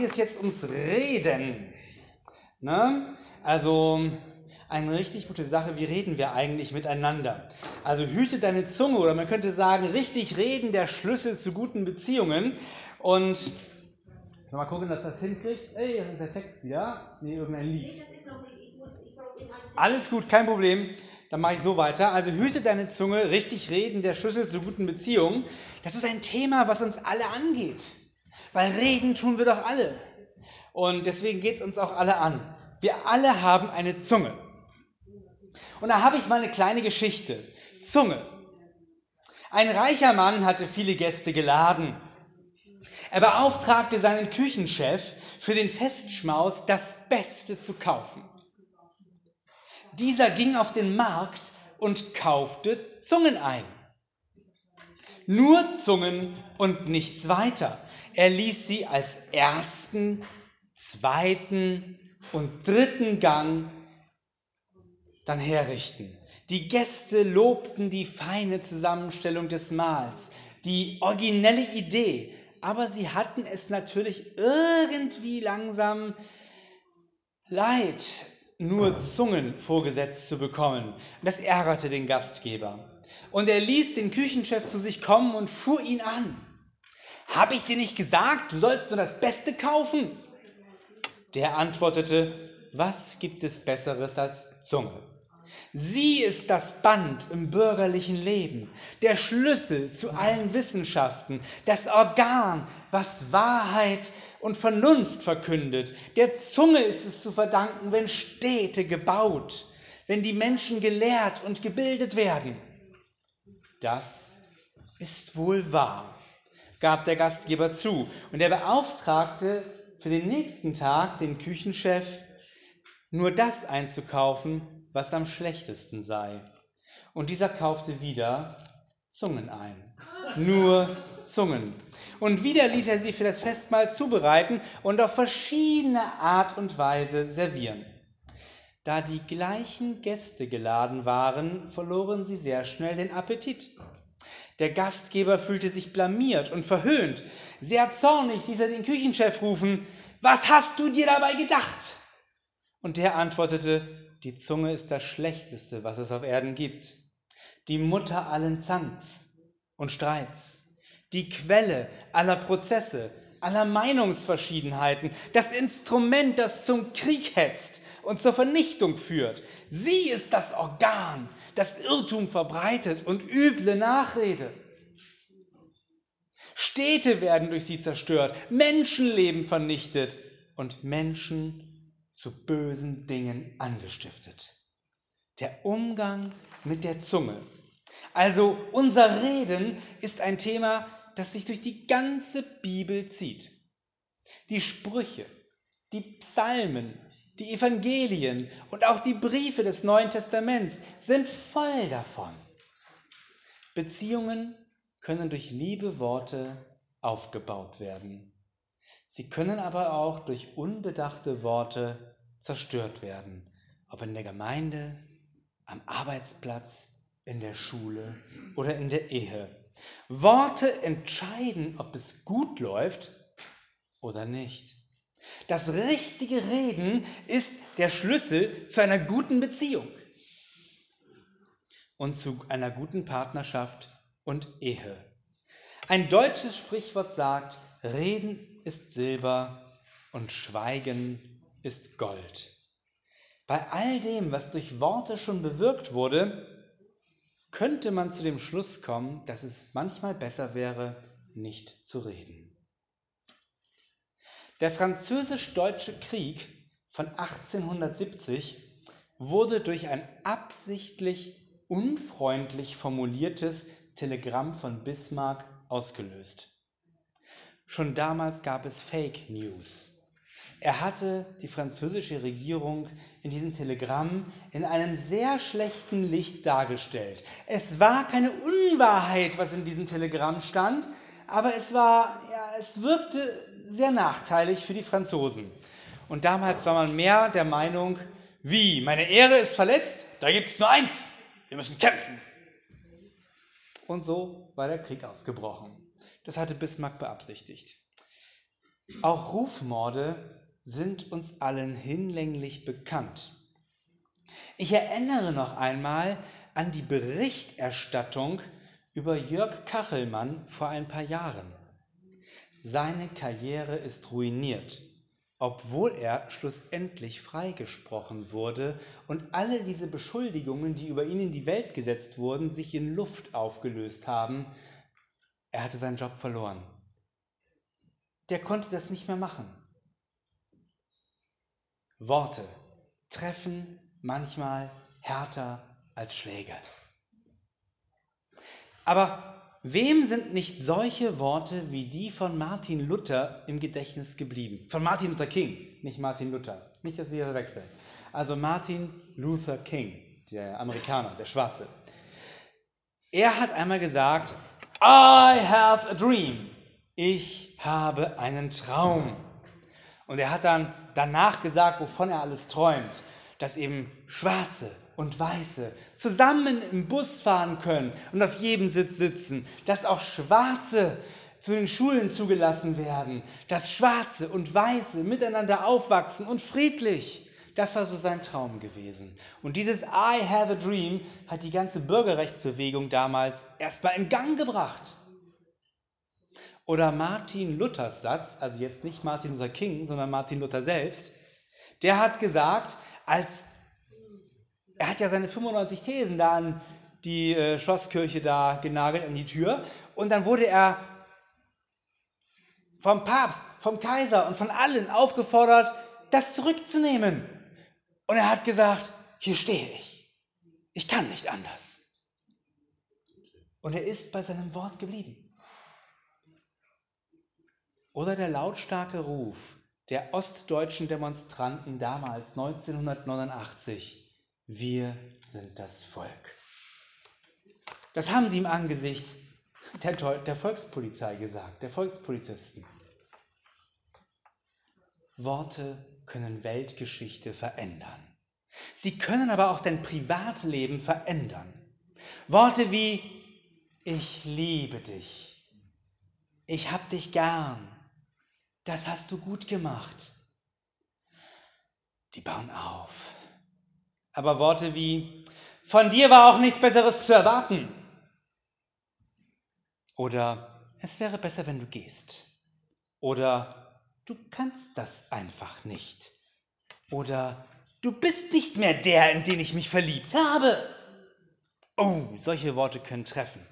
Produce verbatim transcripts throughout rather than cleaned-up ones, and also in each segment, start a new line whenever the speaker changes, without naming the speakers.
Es jetzt ums Reden. Ne? Also eine richtig gute Sache, wie reden wir eigentlich miteinander? Also hüte deine Zunge, oder man könnte sagen, richtig reden, der Schlüssel zu guten Beziehungen. Und mal gucken, dass das hinkriegt. Ey, das ist der Text wieder. Nee, irgendein Lied.
Nee, das ist noch nicht. Ich muss, ich brauche den einzigen.
Alles gut, kein Problem. Dann mache ich so weiter. Also hüte deine Zunge, richtig reden, der Schlüssel zu guten Beziehungen. Das ist ein Thema, was uns alle angeht. Weil reden tun wir doch alle. Und deswegen geht es uns auch alle an. Wir alle haben eine Zunge. Und da habe ich mal eine kleine Geschichte. Zunge. Ein reicher Mann hatte viele Gäste geladen. Er beauftragte seinen Küchenchef, für den Festschmaus das Beste zu kaufen. Dieser ging auf den Markt und kaufte Zungen ein. Nur Zungen und nichts weiter. Er ließ sie als ersten, zweiten und dritten Gang dann herrichten. Die Gäste lobten die feine Zusammenstellung des Mahls, die originelle Idee, aber sie hatten es natürlich irgendwie langsam leid, nur Zungen vorgesetzt zu bekommen. Das ärgerte den Gastgeber. Und er ließ den Küchenchef zu sich kommen und fuhr ihn an. »Hab ich dir nicht gesagt, du sollst nur das Beste kaufen?« Der antwortete, was gibt es Besseres als Zunge? Sie ist das Band im bürgerlichen Leben, der Schlüssel zu allen Wissenschaften, das Organ, was Wahrheit und Vernunft verkündet. Der Zunge ist es zu verdanken, wenn Städte gebaut, wenn die Menschen gelehrt und gebildet werden. Das ist wohl wahr, gab der Gastgeber zu, und er beauftragte für den nächsten Tag den Küchenchef, nur das einzukaufen, was am schlechtesten sei. Und dieser kaufte wieder Zungen ein. Nur Zungen. Und wieder ließ er sie für das Festmahl zubereiten und auf verschiedene Art und Weise servieren. Da die gleichen Gäste geladen waren, verloren sie sehr schnell den Appetit. Der Gastgeber fühlte sich blamiert und verhöhnt. Sehr zornig ließ er den Küchenchef rufen, was hast du dir dabei gedacht? Und der antwortete, die Zunge ist das Schlechteste, was es auf Erden gibt. Die Mutter allen Zanks und Streits, die Quelle aller Prozesse, aller Meinungsverschiedenheiten, das Instrument, das zum Krieg hetzt und zur Vernichtung führt. Sie ist das Organ, das Irrtum verbreitet und üble Nachrede. Städte werden durch sie zerstört, Menschenleben vernichtet und Menschen zu bösen Dingen angestiftet. Der Umgang mit der Zunge. Also unser Reden ist ein Thema, das sich durch die ganze Bibel zieht. Die Sprüche, die Psalmen, die Evangelien und auch die Briefe des Neuen Testaments sind voll davon. Beziehungen können durch liebe Worte aufgebaut werden. Sie können aber auch durch unbedachte Worte zerstört werden, ob in der Gemeinde, am Arbeitsplatz, in der Schule oder in der Ehe. Worte entscheiden, ob es gut läuft oder nicht. Das richtige Reden ist der Schlüssel zu einer guten Beziehung und zu einer guten Partnerschaft und Ehe. Ein deutsches Sprichwort sagt, Reden ist Silber und Schweigen ist Gold. Bei all dem, was durch Worte schon bewirkt wurde, könnte man zu dem Schluss kommen, dass es manchmal besser wäre, nicht zu reden. Der französisch-deutsche Krieg von achtzehnhundertsiebzig wurde durch ein absichtlich unfreundlich formuliertes Telegramm von Bismarck ausgelöst. Schon damals gab es Fake News. Er hatte die französische Regierung in diesem Telegramm in einem sehr schlechten Licht dargestellt. Es war keine Unwahrheit, was in diesem Telegramm stand, aber es war, ja, es wirkte sehr nachteilig für die Franzosen. Und damals war man mehr der Meinung, wie, meine Ehre ist verletzt, da gibt es nur eins, wir müssen kämpfen. Und so war der Krieg ausgebrochen. Das hatte Bismarck beabsichtigt. Auch Rufmorde sind uns allen hinlänglich bekannt. Ich erinnere noch einmal an die Berichterstattung über Jörg Kachelmann vor ein paar Jahren. Seine Karriere ist ruiniert, obwohl er schlussendlich freigesprochen wurde und alle diese Beschuldigungen, die über ihn in die Welt gesetzt wurden, sich in Luft aufgelöst haben. Er hatte seinen Job verloren. Der konnte das nicht mehr machen. Worte treffen manchmal härter als Schläge. Aber wem sind nicht solche Worte wie die von Martin Luther im Gedächtnis geblieben? Von Martin Luther King, nicht Martin Luther. Nicht, dass wir hier verwechseln. Also Martin Luther King, der Amerikaner, der Schwarze. Er hat einmal gesagt, I have a dream. Ich habe einen Traum. Und er hat dann danach gesagt, wovon er alles träumt, dass eben Schwarze und Weiße zusammen im Bus fahren können und auf jedem Sitz sitzen, dass auch Schwarze zu den Schulen zugelassen werden, dass Schwarze und Weiße miteinander aufwachsen und friedlich. Das war so sein Traum gewesen. Und dieses I have a dream hat die ganze Bürgerrechtsbewegung damals erstmal in Gang gebracht. Oder Martin Luthers Satz, also jetzt nicht Martin Luther King, sondern Martin Luther selbst, der hat gesagt, als er hat ja seine fünfundneunzig Thesen da an die äh, Schlosskirche da genagelt, an die Tür, und dann wurde er vom Papst, vom Kaiser und von allen aufgefordert, das zurückzunehmen. Und er hat gesagt, hier stehe ich, ich kann nicht anders. Und er ist bei seinem Wort geblieben. Oder der lautstarke Ruf der ostdeutschen Demonstranten damals, neunzehnhundertneunundachtzig, wir sind das Volk. Das haben sie im Angesicht der, der Volkspolizei gesagt, der Volkspolizisten. Worte können Weltgeschichte verändern. Sie können aber auch dein Privatleben verändern. Worte wie, ich liebe dich, ich hab dich gern, das hast du gut gemacht. Die bauen auf. Aber Worte wie, von dir war auch nichts Besseres zu erwarten. Oder, es wäre besser, wenn du gehst. Oder, du kannst das einfach nicht. Oder, du bist nicht mehr der, in den ich mich verliebt habe. Oh, solche Worte können treffen.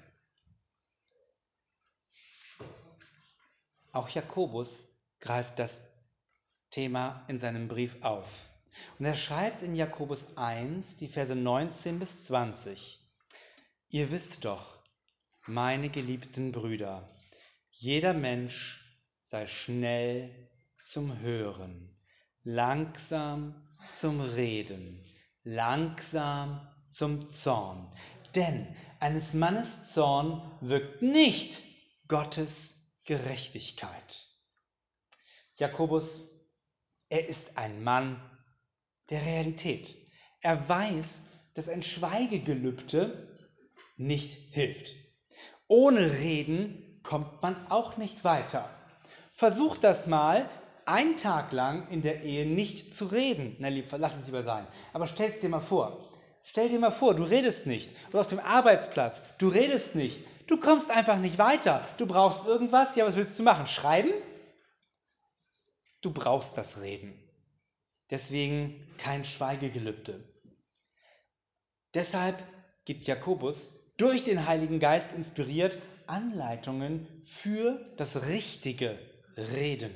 Auch Jakobus greift das Thema in seinem Brief auf. Und er schreibt in Jakobus eins, die Verse neunzehn bis zwanzig. Ihr wisst doch, meine geliebten Brüder, jeder Mensch sei schnell zum Hören, langsam zum Reden, langsam zum Zorn. Denn eines Mannes Zorn wirkt nicht Gottes Gerechtigkeit. Jakobus, er ist ein Mann der Realität. Er weiß, dass ein Schweigegelübde nicht hilft. Ohne Reden kommt man auch nicht weiter. Versuch das mal, einen Tag lang in der Ehe nicht zu reden. Na, lieb, lass es lieber sein. Aber stell es dir mal vor. Stell dir mal vor, du redest nicht. Oder auf dem Arbeitsplatz, du redest nicht. Du kommst einfach nicht weiter. Du brauchst irgendwas. Ja, was willst du machen? Schreiben? Du brauchst das Reden. Deswegen kein Schweigegelübde. Deshalb gibt Jakobus durch den Heiligen Geist inspiriert Anleitungen für das richtige Reden.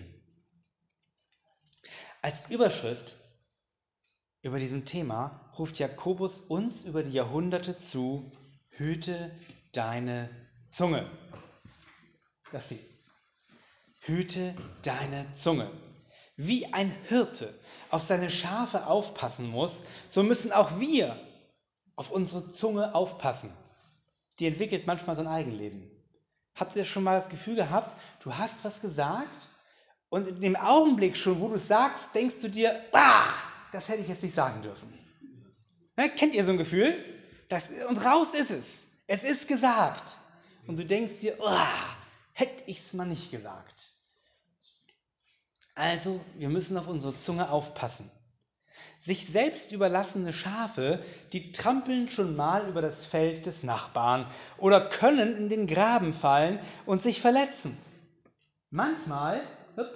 Als Überschrift über diesem Thema ruft Jakobus uns über die Jahrhunderte zu, hüte deine Zunge. Da steht's. Hüte deine Zunge. Wie ein Hirte auf seine Schafe aufpassen muss, so müssen auch wir auf unsere Zunge aufpassen. Die entwickelt manchmal so ein Eigenleben. Habt ihr schon mal das Gefühl gehabt, du hast was gesagt und in dem Augenblick schon, wo du es sagst, denkst du dir, ah, das hätte ich jetzt nicht sagen dürfen. Ja, kennt ihr so ein Gefühl? Das, und raus ist es. Es ist gesagt. Und du denkst dir, ah, hätte ich es mal nicht gesagt. Also, wir müssen auf unsere Zunge aufpassen. Sich selbst überlassene Schafe, die trampeln schon mal über das Feld des Nachbarn oder können in den Graben fallen und sich verletzen. Manchmal hup,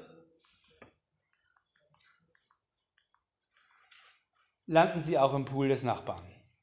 landen sie auch im Pool des Nachbarn.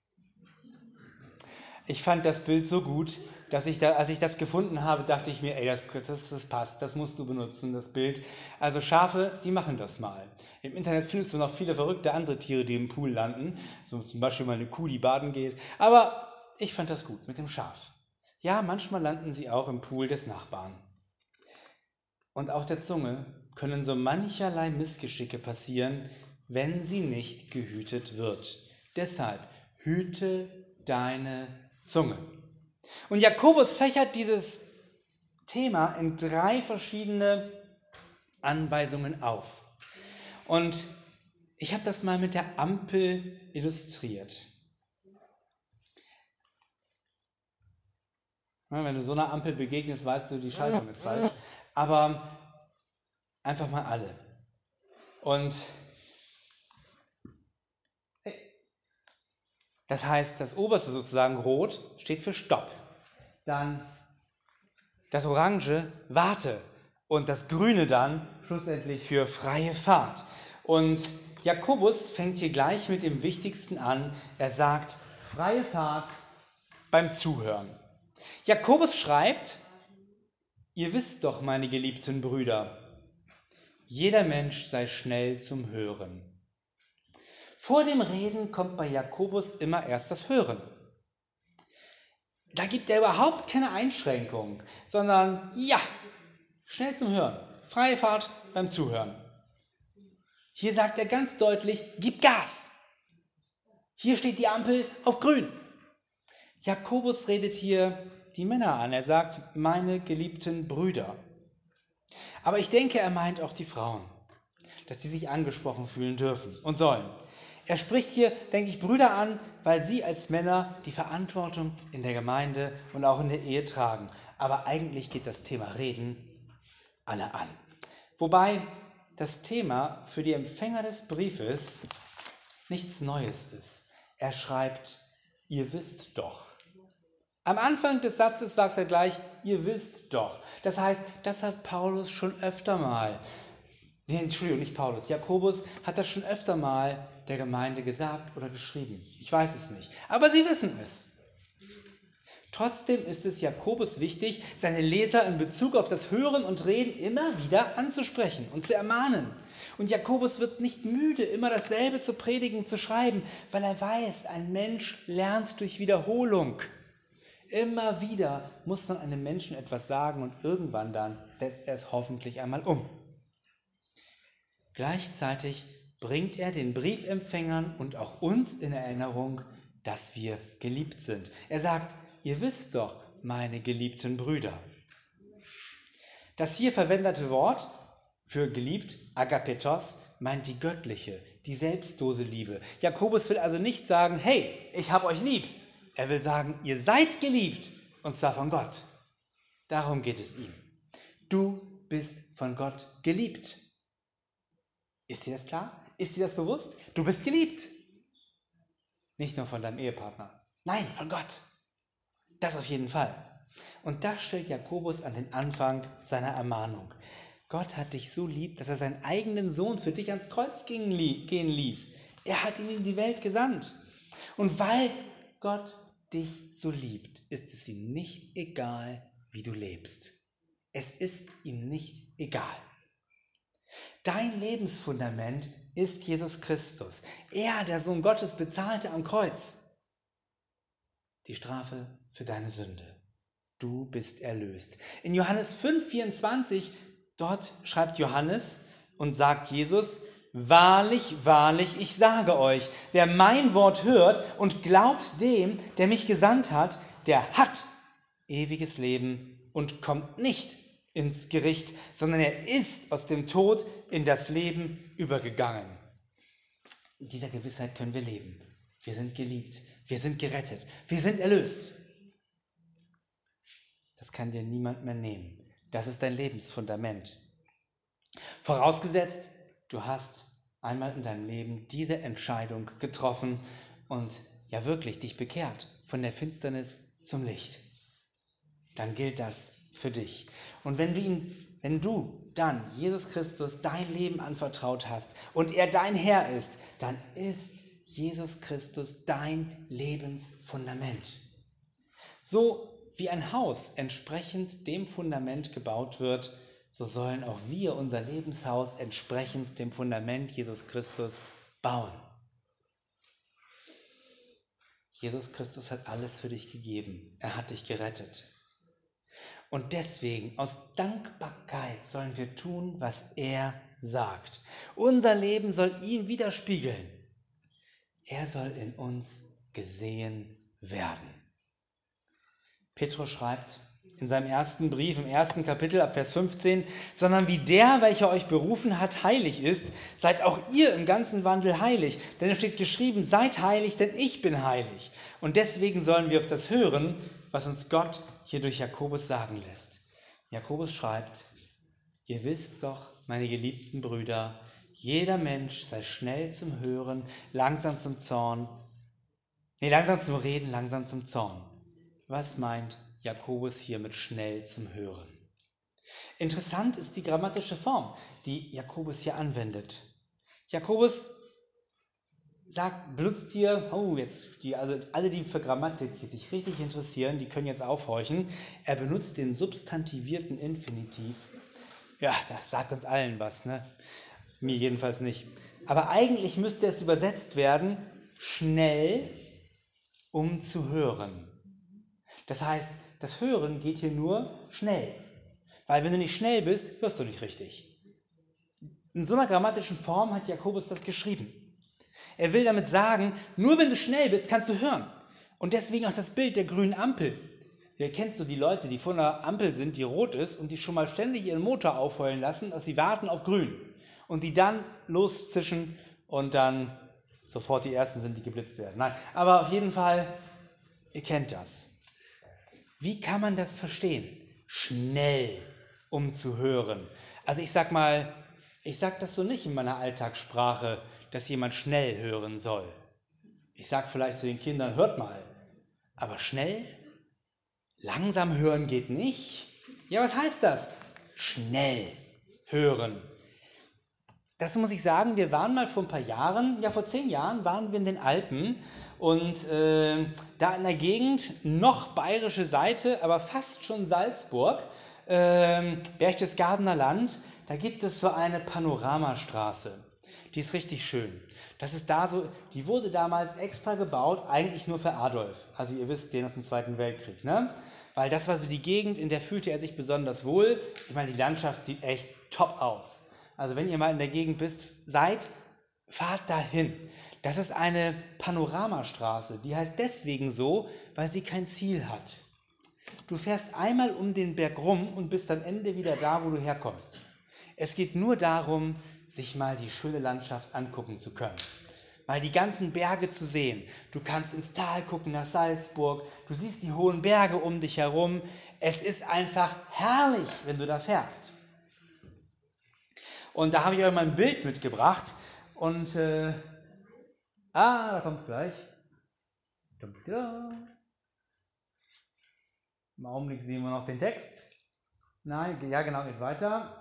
Ich fand das Bild so gut, dass ich da, als ich das gefunden habe, dachte ich mir, ey, das, das, das passt, das musst du benutzen, das Bild. Also Schafe, die machen das mal. Im Internet findest du noch viele verrückte andere Tiere, die im Pool landen. So zum Beispiel mal eine Kuh, die baden geht. Aber ich fand das gut mit dem Schaf. Ja, manchmal landen sie auch im Pool des Nachbarn. Und auch der Zunge können so mancherlei Missgeschicke passieren, wenn sie nicht gehütet wird. Deshalb hüte deine Zunge. Und Jakobus fächert dieses Thema in drei verschiedene Anweisungen auf. Und ich habe das mal mit der Ampel illustriert. Ja, wenn du so einer Ampel begegnest, weißt du, die Schaltung ist falsch. Aber einfach mal alle. Und das heißt, das oberste sozusagen Rot steht für Stopp. Dann das Orange Warte und das Grüne dann schlussendlich für freie Fahrt. Und Jakobus fängt hier gleich mit dem Wichtigsten an. Er sagt, freie Fahrt beim Zuhören. Jakobus schreibt, ihr wisst doch, meine geliebten Brüder, jeder Mensch sei schnell zum Hören. Vor dem Reden kommt bei Jakobus immer erst das Hören. Da gibt er überhaupt keine Einschränkung, sondern ja, schnell zum Hören, freie Fahrt beim Zuhören. Hier sagt er ganz deutlich, gib Gas. Hier steht die Ampel auf grün. Jakobus redet hier die Männer an. Er sagt, meine geliebten Brüder. Aber ich denke, er meint auch die Frauen, dass die sich angesprochen fühlen dürfen und sollen. Er spricht hier, denke ich, Brüder an, weil sie als Männer die Verantwortung in der Gemeinde und auch in der Ehe tragen. Aber eigentlich geht das Thema Reden alle an. Wobei das Thema für die Empfänger des Briefes nichts Neues ist. Er schreibt, ihr wisst doch. Am Anfang des Satzes sagt er gleich, ihr wisst doch. Das heißt, das hat Paulus schon öfter mal, nee, Entschuldigung, nicht Paulus, Jakobus hat das schon öfter mal der Gemeinde gesagt oder geschrieben. Ich weiß es nicht, aber sie wissen es. Trotzdem ist es Jakobus wichtig, seine Leser in Bezug auf das Hören und Reden immer wieder anzusprechen und zu ermahnen. Und Jakobus wird nicht müde, immer dasselbe zu predigen, zu schreiben, weil er weiß, ein Mensch lernt durch Wiederholung. Immer wieder muss man einem Menschen etwas sagen und irgendwann dann setzt er es hoffentlich einmal um. Gleichzeitig bringt er den Briefempfängern und auch uns in Erinnerung, dass wir geliebt sind. Er sagt, ihr wisst doch, meine geliebten Brüder. Das hier verwendete Wort für geliebt, Agapetos, meint die göttliche, die selbstlose Liebe. Jakobus will also nicht sagen, hey, ich hab euch lieb. Er will sagen, ihr seid geliebt, und zwar von Gott. Darum geht es ihm. Du bist von Gott geliebt. Ist dir das klar? Ist dir das bewusst? Du bist geliebt. Nicht nur von deinem Ehepartner. Nein, von Gott. Das auf jeden Fall. Und das stellt Jakobus an den Anfang seiner Ermahnung. Gott hat dich so lieb, dass er seinen eigenen Sohn für dich ans Kreuz gehen ließ. Er hat ihn in die Welt gesandt. Und weil Gott dich so liebt, ist es ihm nicht egal, wie du lebst. Es ist ihm nicht egal. Dein Lebensfundament ist Jesus Christus. Er, der Sohn Gottes, bezahlte am Kreuz die Strafe für deine Sünde. Du bist erlöst. In Johannes fünf, vierundzwanzig, dort schreibt Johannes und sagt Jesus, wahrlich, wahrlich, ich sage euch, wer mein Wort hört und glaubt dem, der mich gesandt hat, der hat ewiges Leben und kommt nicht ins Gericht, sondern er ist aus dem Tod in das Leben übergegangen. In dieser Gewissheit können wir leben. Wir sind geliebt, wir sind gerettet, wir sind erlöst. Das kann dir niemand mehr nehmen. Das ist dein Lebensfundament. Vorausgesetzt, du hast einmal in deinem Leben diese Entscheidung getroffen und ja wirklich dich bekehrt von der Finsternis zum Licht. Dann gilt das für dich. Und wenn du ihn, wenn du dann Jesus Christus dein Leben anvertraut hast und er dein Herr ist, dann ist Jesus Christus dein Lebensfundament. So wie ein Haus entsprechend dem Fundament gebaut wird, so sollen auch wir unser Lebenshaus entsprechend dem Fundament Jesus Christus bauen. Jesus Christus hat alles für dich gegeben. Er hat dich gerettet. Und deswegen, aus Dankbarkeit, sollen wir tun, was er sagt. Unser Leben soll ihn widerspiegeln. Er soll in uns gesehen werden. Petrus schreibt in seinem ersten Brief, im ersten Kapitel ab Vers fünfzehn, sondern wie der, welcher euch berufen hat, heilig ist, seid auch ihr im ganzen Wandel heilig. Denn es steht geschrieben, seid heilig, denn ich bin heilig. Und deswegen sollen wir auf das hören, was uns Gott hier durch Jakobus sagen lässt. Jakobus schreibt, ihr wisst doch, meine geliebten Brüder, jeder Mensch sei schnell zum Hören, langsam zum Zorn, nee, langsam zum Reden, langsam zum Zorn. Was meint Jakobus hier mit schnell zum Hören? Interessant ist die grammatische Form, die Jakobus hier anwendet. Jakobus sagt, benutzt hier, oh, jetzt die, also alle, die für Grammatik sich richtig interessieren, die können jetzt aufhorchen. Er benutzt den substantivierten Infinitiv. Ja, das sagt uns allen was, ne? Mir jedenfalls nicht. Aber eigentlich müsste es übersetzt werden, schnell, um zu hören. Das heißt, das Hören geht hier nur schnell. Weil wenn du nicht schnell bist, hörst du nicht richtig. In so einer grammatischen Form hat Jakobus das geschrieben. Er will damit sagen, nur wenn du schnell bist, kannst du hören. Und deswegen auch das Bild der grünen Ampel. Ihr kennt so die Leute, die vor einer Ampel sind, die rot ist und die schon mal ständig ihren Motor aufheulen lassen, dass sie warten auf grün. Und die dann loszischen und dann sofort die Ersten sind, die geblitzt werden. Nein, aber auf jeden Fall, ihr kennt das. Wie kann man das verstehen? Schnell, um zu hören. Also ich sag mal, ich sag das so nicht in meiner Alltagssprache, dass jemand schnell hören soll. Ich sag vielleicht zu den Kindern, hört mal, aber schnell? Langsam hören geht nicht? Ja, was heißt das? Schnell hören. Das muss ich sagen, wir waren mal vor ein paar Jahren, ja vor zehn Jahren waren wir in den Alpen und äh, da in der Gegend, noch bayerische Seite, aber fast schon Salzburg, äh, Berchtesgadener Land, da gibt es so eine Panoramastraße. Die ist richtig schön. Das ist da so, die wurde damals extra gebaut, eigentlich nur für Adolf. Also ihr wisst, den aus dem Zweiten Weltkrieg, ne? Weil das war so die Gegend, in der fühlte er sich besonders wohl. Ich meine, die Landschaft sieht echt top aus. Also wenn ihr mal in der Gegend bist, seid, fahrt dahin. Das ist eine Panoramastraße. Die heißt deswegen so, weil sie kein Ziel hat. Du fährst einmal um den Berg rum und bist am Ende wieder da, wo du herkommst. Es geht nur darum, sich mal die schöne Landschaft angucken zu können. Mal die ganzen Berge zu sehen. Du kannst ins Tal gucken, nach Salzburg. Du siehst die hohen Berge um dich herum. Es ist einfach herrlich, wenn du da fährst. Und da habe ich euch mal ein Bild mitgebracht. Und, äh, ah, da kommt es gleich. Im Augenblick sehen wir noch den Text. Nein, ja genau, geht weiter.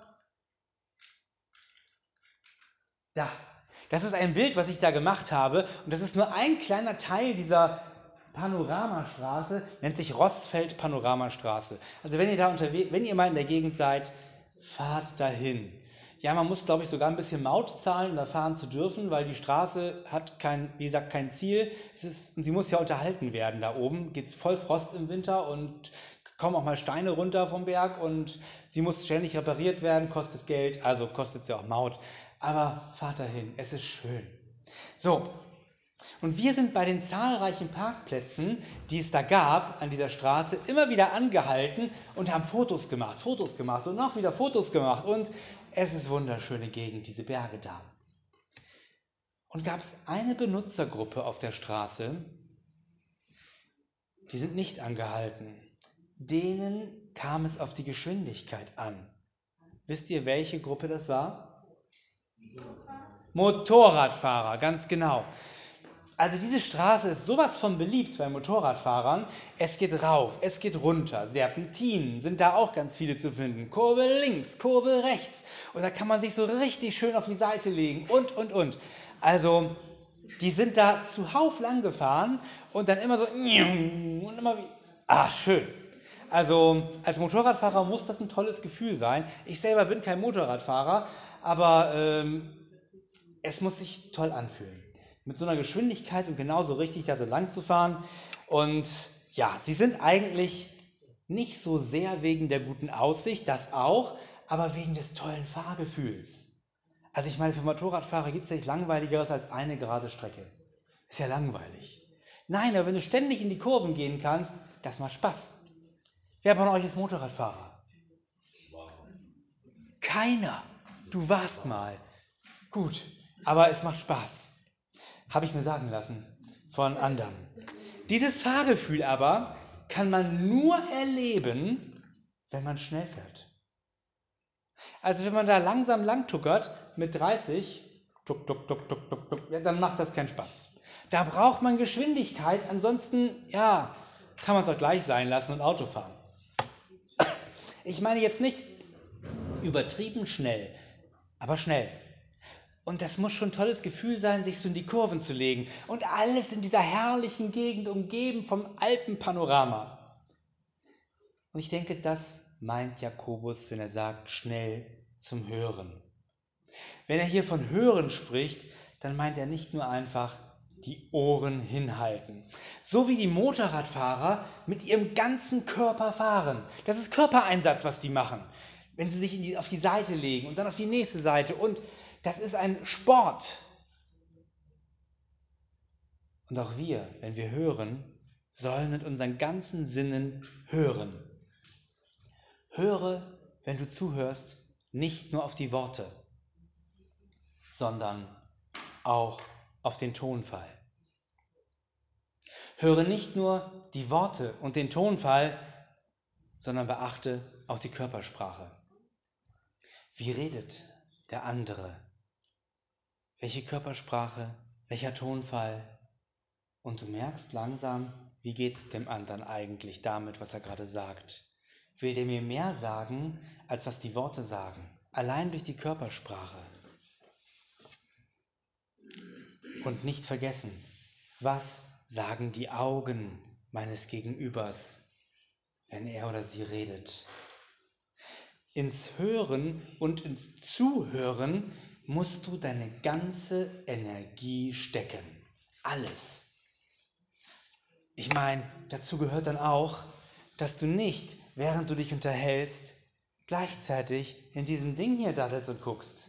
Da, das ist ein Bild, was ich da gemacht habe. Und das ist nur ein kleiner Teil dieser Panoramastraße, nennt sich Rossfeld-Panoramastraße. Also wenn ihr da unterwegs, wenn ihr mal in der Gegend seid, fahrt dahin. Ja, man muss, glaube ich, sogar ein bisschen Maut zahlen, um da fahren zu dürfen, weil die Straße hat kein, wie gesagt, kein Ziel. Es ist, und sie muss ja unterhalten werden da oben. Geht es voll Frost im Winter und kommen auch mal Steine runter vom Berg und sie muss ständig repariert werden, kostet Geld, also kostet sie auch Maut. Aber fahrt dahin, es ist schön. So, und wir sind bei den zahlreichen Parkplätzen, die es da gab an dieser Straße, immer wieder angehalten und haben Fotos gemacht, Fotos gemacht und noch wieder Fotos gemacht. Und es ist wunderschöne Gegend, diese Berge da. Und gab es eine Benutzergruppe auf der Straße, die sind nicht angehalten. Denen kam es auf die Geschwindigkeit an. Wisst ihr, welche Gruppe das war? Motorradfahrer, ganz genau. Also diese Straße ist sowas von beliebt bei Motorradfahrern. Es geht rauf, es geht runter. Serpentinen sind da auch ganz viele zu finden. Kurve links, Kurve rechts. Und da kann man sich so richtig schön auf die Seite legen und, und, und. Also die sind da zuhauf lang gefahren und dann immer so und immer wie, ah, schön. Also als Motorradfahrer muss das ein tolles Gefühl sein. Ich selber bin kein Motorradfahrer, aber ähm, es muss sich toll anfühlen. Mit so einer Geschwindigkeit und genauso richtig da so lang zu fahren. Und ja, sie sind eigentlich nicht so sehr wegen der guten Aussicht, das auch, aber wegen des tollen Fahrgefühls. Also ich meine, für Motorradfahrer gibt es ja nichts Langweiligeres als eine gerade Strecke. Ist ja langweilig. Nein, aber wenn du ständig in die Kurven gehen kannst, das macht Spaß. Wer von euch ist Motorradfahrer? Keiner. Du warst mal. Gut, aber es macht Spaß. Habe ich mir sagen lassen von anderen. Dieses Fahrgefühl aber kann man nur erleben, wenn man schnell fährt. Also wenn man da langsam langtuckert mit dreißig, tuck, tuck, tuck, tuck, tuck, tuck, ja, dann macht das keinen Spaß. Da braucht man Geschwindigkeit, ansonsten ja, kann man es auch gleich sein lassen und Auto fahren. Ich meine jetzt nicht übertrieben schnell, aber schnell. Und das muss schon ein tolles Gefühl sein, sich so in die Kurven zu legen. Und alles in dieser herrlichen Gegend umgeben vom Alpenpanorama. Und ich denke, das meint Jakobus, wenn er sagt, schnell zum Hören. Wenn er hier von Hören spricht, dann meint er nicht nur einfach die Ohren hinhalten. So wie die Motorradfahrer mit ihrem ganzen Körper fahren. Das ist Körpereinsatz, was die machen. Wenn sie sich in die, auf die Seite legen und dann auf die nächste Seite und das ist ein Sport. Und auch wir, wenn wir hören, sollen mit unseren ganzen Sinnen hören. Höre, wenn du zuhörst, nicht nur auf die Worte, sondern auch auf den Tonfall. Höre nicht nur die Worte und den Tonfall, sondern beachte auch die Körpersprache. Wie redet der andere? Welche Körpersprache, welcher Tonfall? Und du merkst langsam, wie geht es dem anderen eigentlich damit, was er gerade sagt? Will der mir mehr sagen, als was die Worte sagen? Allein durch die Körpersprache. Und nicht vergessen, was sagen die Augen meines Gegenübers, wenn er oder sie redet? Ins Hören und ins Zuhören musst du deine ganze Energie stecken. Alles. Ich meine, dazu gehört dann auch, dass du nicht, während du dich unterhältst, gleichzeitig in diesem Ding hier daddelst und guckst.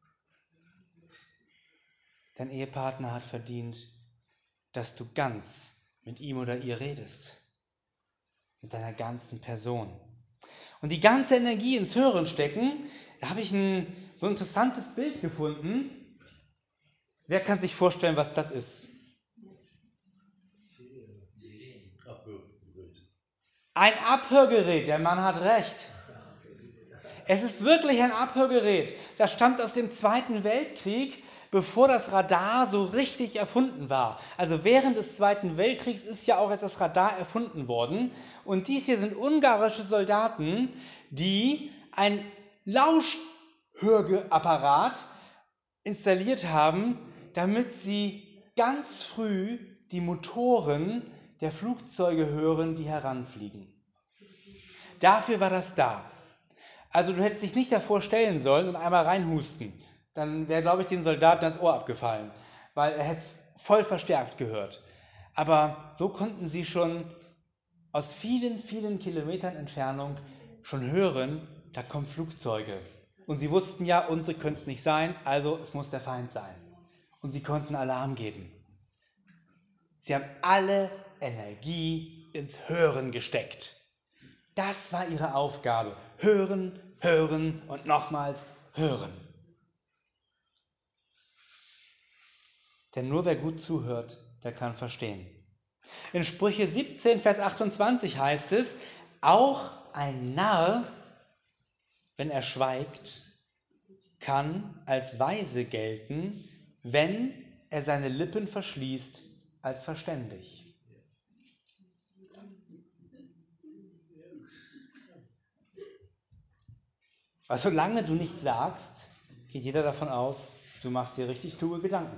Dein Ehepartner hat verdient, dass du ganz mit ihm oder ihr redest. Mit deiner ganzen Person. Und die ganze Energie ins Hören stecken, da habe ich ein so ein interessantes Bild gefunden. Wer kann sich vorstellen, was das ist? Ein Abhörgerät, der Mann hat recht. Es ist wirklich ein Abhörgerät. Das stammt aus dem Zweiten Weltkrieg, bevor das Radar so richtig erfunden war. Also während des Zweiten Weltkriegs ist ja auch erst das Radar erfunden worden. Und dies hier sind ungarische Soldaten, die ein Lauschhörapparat installiert haben, damit sie ganz früh die Motoren der Flugzeuge hören, die heranfliegen. Dafür war das da. Also du hättest dich nicht davor stellen sollen und einmal reinhusten. Dann wäre, glaube ich, dem Soldaten das Ohr abgefallen, weil er hätte es voll verstärkt gehört. Aber so konnten sie schon aus vielen, vielen Kilometern Entfernung schon hören, da kommen Flugzeuge. Und sie wussten ja, unsere können es nicht sein, also es muss der Feind sein. Und sie konnten Alarm geben. Sie haben alle Energie ins Hören gesteckt. Das war ihre Aufgabe. Hören, hören und nochmals hören. Denn nur wer gut zuhört, der kann verstehen. In Sprüche siebzehn, Vers achtundzwanzig heißt es, auch ein Narr wenn er schweigt, kann als weise gelten, wenn er seine Lippen verschließt, als verständig. Weil solange du nichts sagst, geht jeder davon aus, du machst dir richtig kluge Gedanken.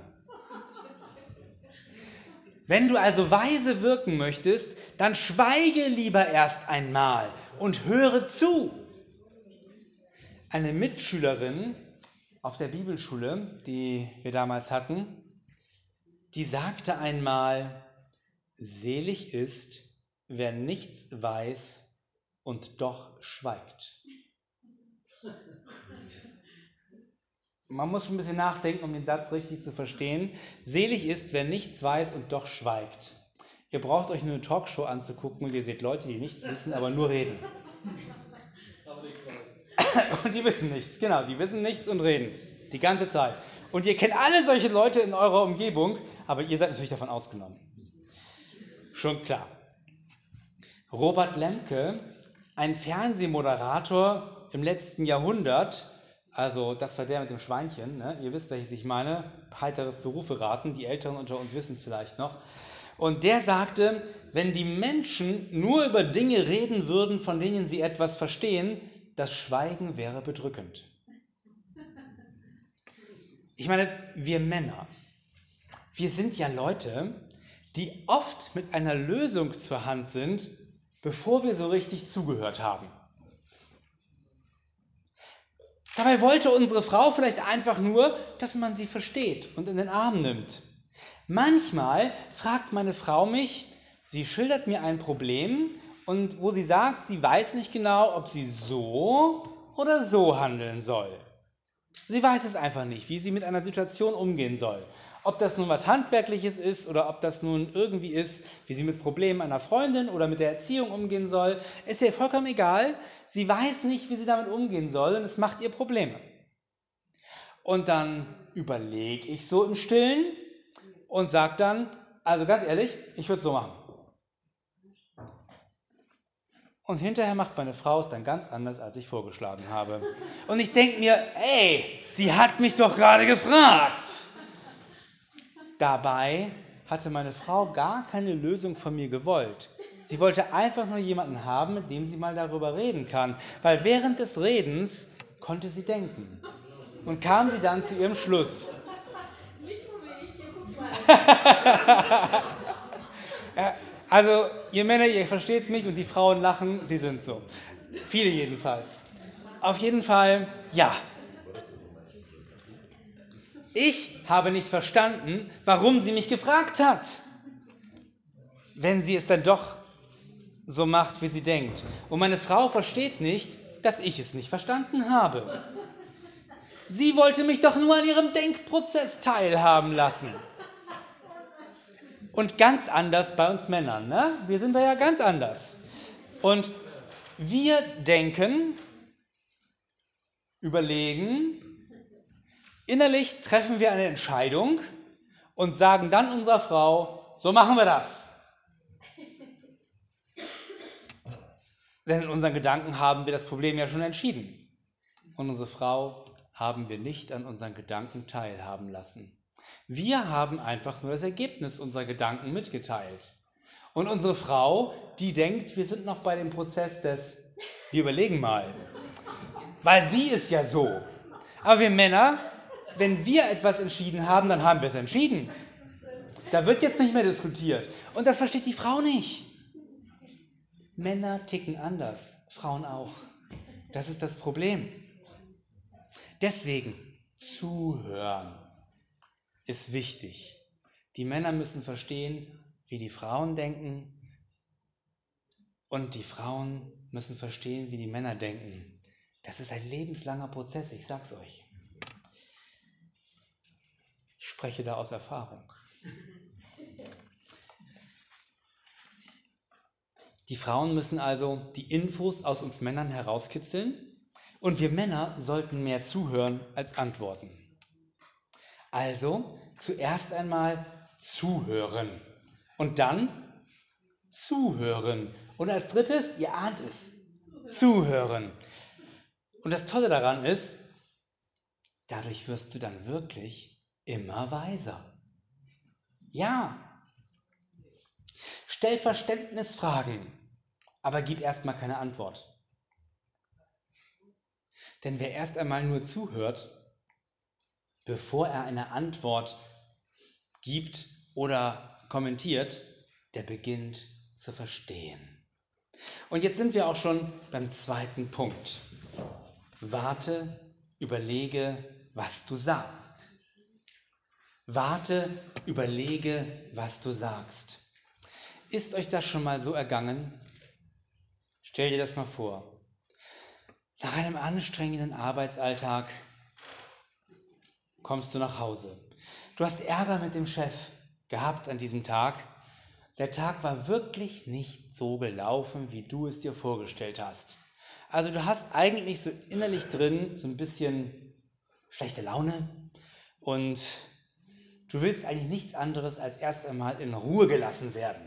Wenn du also weise wirken möchtest, dann schweige lieber erst einmal und höre zu. Eine Mitschülerin auf der Bibelschule, die wir damals hatten, die sagte einmal, selig ist, wer nichts weiß und doch schweigt. Man muss schon ein bisschen nachdenken, um den Satz richtig zu verstehen. Selig ist, wer nichts weiß und doch schweigt. Ihr braucht euch nur eine Talkshow anzugucken und ihr seht Leute, die nichts wissen, aber nur reden. Und die wissen nichts, genau, die wissen nichts und reden. Die ganze Zeit. Und ihr kennt alle solche Leute in eurer Umgebung, aber ihr seid natürlich davon ausgenommen. Schon klar. Robert Lemke, ein Fernsehmoderator im letzten Jahrhundert, also das war der mit dem Schweinchen, ne? Ihr wisst, welches ich meine, heiteres Berufe raten, die Älteren unter uns wissen es vielleicht noch. Und der sagte, wenn die Menschen nur über Dinge reden würden, von denen sie etwas verstehen, das Schweigen wäre bedrückend. Ich meine, wir Männer, wir sind ja Leute, die oft mit einer Lösung zur Hand sind, bevor wir so richtig zugehört haben. Dabei wollte unsere Frau vielleicht einfach nur, dass man sie versteht und in den Arm nimmt. Manchmal fragt meine Frau mich, sie schildert mir ein Problem und wo sie sagt, sie weiß nicht genau, ob sie so oder so handeln soll. Sie weiß es einfach nicht, wie sie mit einer Situation umgehen soll. Ob das nun was Handwerkliches ist oder ob das nun irgendwie ist, wie sie mit Problemen einer Freundin oder mit der Erziehung umgehen soll, ist ihr vollkommen egal. Sie weiß nicht, wie sie damit umgehen soll und es macht ihr Probleme. Und dann überlege ich so im Stillen und sage dann, also ganz ehrlich, ich würde es so machen. Und hinterher macht meine Frau es dann ganz anders, als ich vorgeschlagen habe. Und ich denke mir, ey, sie hat mich doch gerade gefragt. Dabei hatte meine Frau gar keine Lösung von mir gewollt. Sie wollte einfach nur jemanden haben, mit dem sie mal darüber reden kann. Weil während des Redens konnte sie denken. Und kam sie dann zu ihrem Schluss. Ja, also, ihr Männer, ihr versteht mich und die Frauen lachen, sie sind so. Viele jedenfalls. Auf jeden Fall, ja. Ich habe nicht verstanden, warum sie mich gefragt hat, wenn sie es dann doch so macht, wie sie denkt. Und meine Frau versteht nicht, dass ich es nicht verstanden habe. Sie wollte mich doch nur an ihrem Denkprozess teilhaben lassen. Und ganz anders bei uns Männern, ne? Wir sind da ja ganz anders. Und wir denken, überlegen, innerlich treffen wir eine Entscheidung und sagen dann unserer Frau, so machen wir das. Denn in unseren Gedanken haben wir das Problem ja schon entschieden. Und unsere Frau haben wir nicht an unseren Gedanken teilhaben lassen. Wir haben einfach nur das Ergebnis unserer Gedanken mitgeteilt. Und unsere Frau, die denkt, wir sind noch bei dem Prozess des, wir überlegen mal. Weil sie ist ja so. Aber wir Männer, wenn wir etwas entschieden haben, dann haben wir es entschieden. Da wird jetzt nicht mehr diskutiert. Und das versteht die Frau nicht. Männer ticken anders, Frauen auch. Das ist das Problem. Deswegen, zuhören ist wichtig. Die Männer müssen verstehen, wie die Frauen denken und die Frauen müssen verstehen, wie die Männer denken. Das ist ein lebenslanger Prozess, ich sag's euch. Ich spreche da aus Erfahrung. Die Frauen müssen also die Infos aus uns Männern herauskitzeln und wir Männer sollten mehr zuhören als antworten. Also zuerst einmal zuhören und dann zuhören. Und als drittes, ihr ahnt es, zuhören. Und das Tolle daran ist, dadurch wirst du dann wirklich immer weiser. Ja, stell Verständnisfragen, aber gib erstmal keine Antwort. Denn wer erst einmal nur zuhört, bevor er eine Antwort gibt oder kommentiert, der beginnt zu verstehen. Und jetzt sind wir auch schon beim zweiten Punkt. Warte, überlege, was du sagst. Warte, überlege, was du sagst. Ist euch das schon mal so ergangen? Stell dir das mal vor. Nach einem anstrengenden Arbeitsalltag kommst du nach Hause. Du hast Ärger mit dem Chef gehabt an diesem Tag. Der Tag war wirklich nicht so gelaufen, wie du es dir vorgestellt hast. Also du hast eigentlich so innerlich drin so ein bisschen schlechte Laune und du willst eigentlich nichts anderes als erst einmal in Ruhe gelassen werden.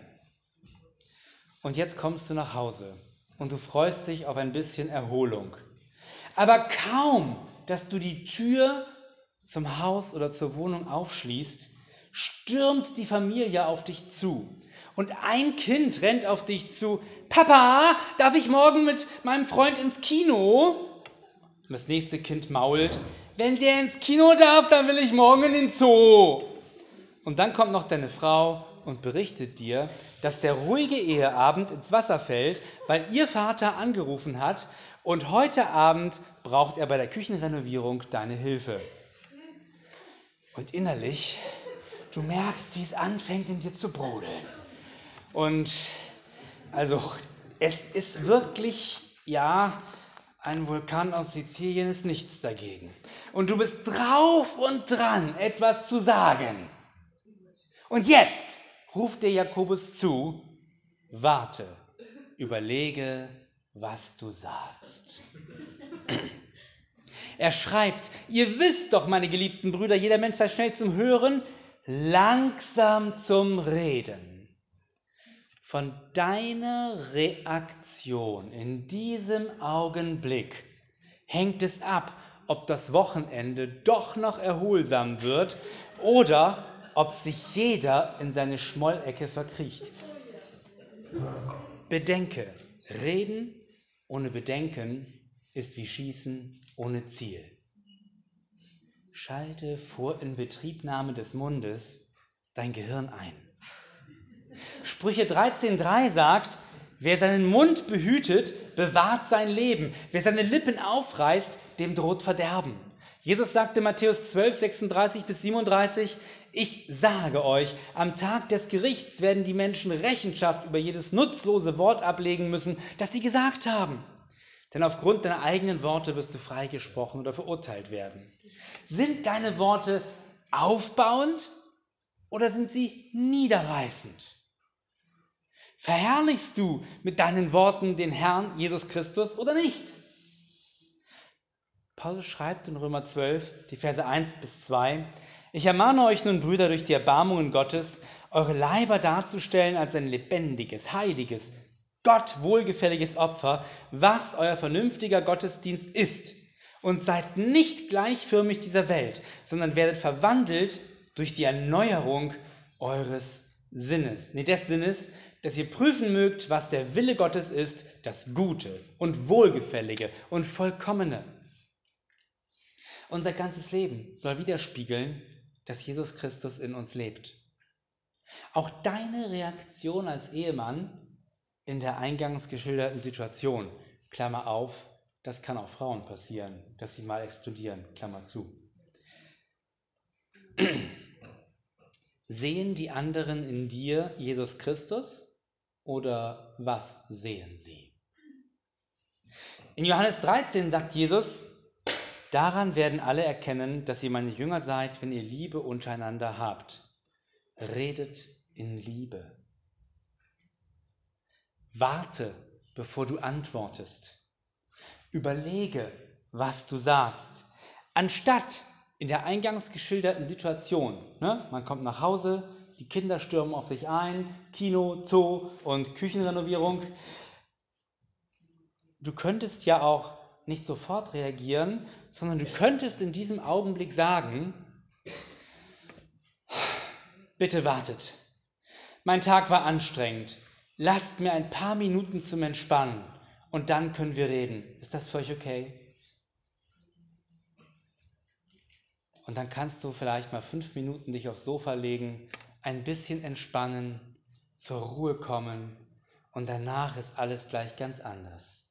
Und jetzt kommst du nach Hause und du freust dich auf ein bisschen Erholung. Aber kaum, dass du die Tür zum Haus oder zur Wohnung aufschließt, stürmt die Familie auf dich zu. Und ein Kind rennt auf dich zu. Papa, darf ich morgen mit meinem Freund ins Kino? Und das nächste Kind mault. Wenn der ins Kino darf, dann will ich morgen in den Zoo. Und dann kommt noch deine Frau und berichtet dir, dass der ruhige Eheabend ins Wasser fällt, weil ihr Vater angerufen hat und heute Abend braucht er bei der Küchenrenovierung deine Hilfe. Und innerlich, du merkst, wie es anfängt in dir zu brodeln. Und also es ist wirklich, ja, ein Vulkan aus Sizilien ist nichts dagegen. Und du bist drauf und dran, etwas zu sagen. Und jetzt ruft dir Jakobus zu, warte, überlege, was du sagst. Er schreibt, ihr wisst doch, meine geliebten Brüder, jeder Mensch sei schnell zum Hören, langsam zum Reden. Von deiner Reaktion in diesem Augenblick hängt es ab, ob das Wochenende doch noch erholsam wird oder ob sich jeder in seine Schmollecke verkriecht. Bedenke, Reden ohne Bedenken ist wie Schießen ohne Ziel. Schalte vor Inbetriebnahme des Mundes dein Gehirn ein. Sprüche dreizehn drei sagt, wer seinen Mund behütet, bewahrt sein Leben. Wer seine Lippen aufreißt, dem droht Verderben. Jesus sagte Matthäus zwölf sechsunddreißig bis siebenunddreißig, ich sage euch, am Tag des Gerichts werden die Menschen Rechenschaft über jedes nutzlose Wort ablegen müssen, das sie gesagt haben. Denn aufgrund deiner eigenen Worte wirst du freigesprochen oder verurteilt werden. Sind deine Worte aufbauend oder sind sie niederreißend? Verherrlichst du mit deinen Worten den Herrn Jesus Christus oder nicht? Paulus schreibt in Römer zwölf, die Verse eins bis zwei, ich ermahne euch nun, Brüder, durch die Erbarmungen Gottes, eure Leiber darzustellen als ein lebendiges, heiliges, Gott wohlgefälliges Opfer, was euer vernünftiger Gottesdienst ist. Und seid nicht gleichförmig dieser Welt, sondern werdet verwandelt durch die Erneuerung eures Sinnes. Nee, des Sinnes, dass ihr prüfen mögt, was der Wille Gottes ist, das Gute und Wohlgefällige und Vollkommene. Unser ganzes Leben soll widerspiegeln, dass Jesus Christus in uns lebt. Auch deine Reaktion als Ehemann in der eingangs geschilderten Situation, Klammer auf, das kann auch Frauen passieren, dass sie mal explodieren, Klammer zu. Sehen die anderen in dir Jesus Christus oder was sehen sie? In Johannes dreizehn sagt Jesus, daran werden alle erkennen, dass ihr meine Jünger seid, wenn ihr Liebe untereinander habt. Redet in Liebe. Warte, bevor du antwortest. Überlege, was du sagst. Anstatt in der eingangs geschilderten Situation, ne, man kommt nach Hause, die Kinder stürmen auf sich ein, Kino, Zoo und Küchenrenovierung. Du könntest ja auch nicht sofort reagieren, sondern du könntest in diesem Augenblick sagen, bitte wartet. Mein Tag war anstrengend. Lasst mir ein paar Minuten zum Entspannen und dann können wir reden. Ist das für euch okay? Und dann kannst du vielleicht mal fünf Minuten dich aufs Sofa legen, ein bisschen entspannen, zur Ruhe kommen und danach ist alles gleich ganz anders.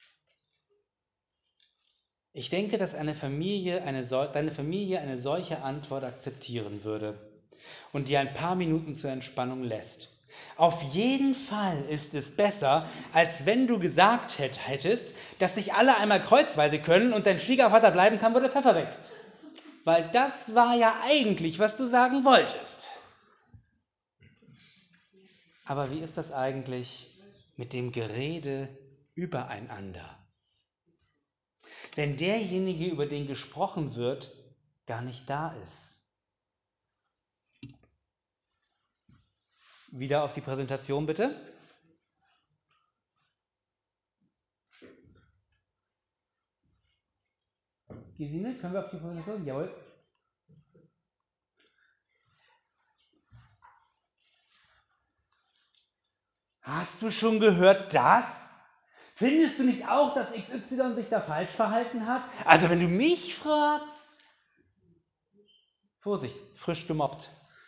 Ich denke, dass eine Familie eine, deine Familie eine solche Antwort akzeptieren würde und dir ein paar Minuten zur Entspannung lässt. Auf jeden Fall ist es besser, als wenn du gesagt hättest, dass nicht alle einmal kreuzweise können und dein Schwiegervater bleiben kann, wo der Pfeffer wächst. Weil das war ja eigentlich, was du sagen wolltest. Aber wie ist das eigentlich mit dem Gerede übereinander? Wenn derjenige, über den gesprochen wird, gar nicht da ist. Wieder auf die Präsentation bitte. Gesine, können wir auf die Präsentation? Jawohl. Hast du schon gehört das? Findest du nicht auch, dass X Y sich da falsch verhalten hat? Also wenn du mich fragst, Vorsicht, frisch gemobbt.